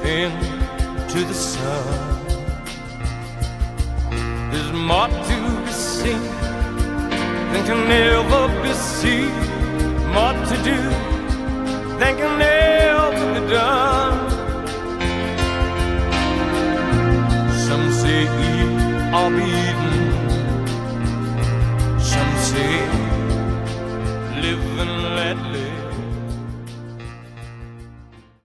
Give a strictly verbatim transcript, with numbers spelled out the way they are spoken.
into the sun. There's more to be seen than can ever be seen, more to do than can ever